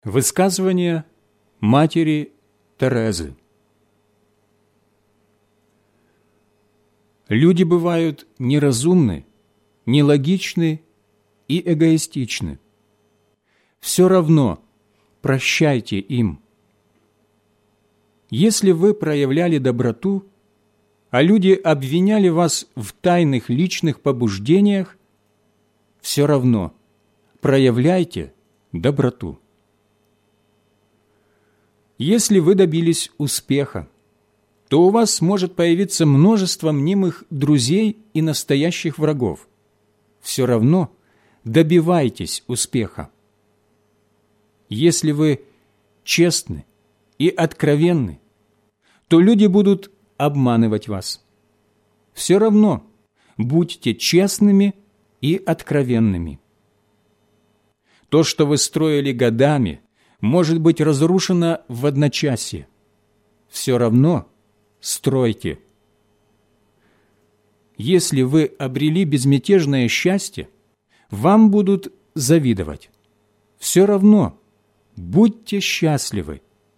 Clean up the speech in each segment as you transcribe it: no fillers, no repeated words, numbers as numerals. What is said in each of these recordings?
Высказывание матери Терезы. Люди бывают неразумны, нелогичны и эгоистичны. Все равно прощайте им. Если вы проявляли доброту, а люди обвиняли вас в тайных личных побуждениях, все равно проявляйте доброту. Если вы добились успеха, то у вас может появиться множество мнимых друзей и настоящих врагов. Все равно добивайтесь успеха. Если вы честны и откровенны, то люди будут обманывать вас. Все равно будьте честными и откровенными. То, что вы строили годами, может быть разрушено в одночасье. Все равно стройте. Если вы обрели безмятежное счастье, вам будут завидовать. Все равно будьте счастливы.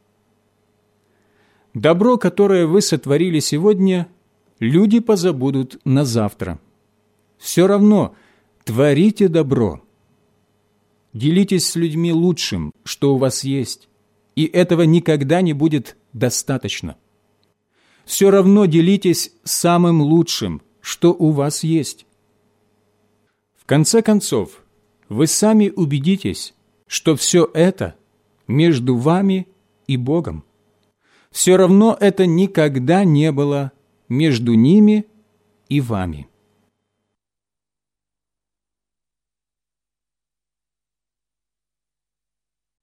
Добро, которое вы сотворили сегодня, люди позабудут на завтра. Все равно творите добро. Делитесь с людьми лучшим, что у вас есть, и этого никогда не будет достаточно. Все равно делитесь самым лучшим, что у вас есть. В конце концов, вы сами убедитесь, что все это между вами и Богом. Все равно это никогда не было между ними и вами.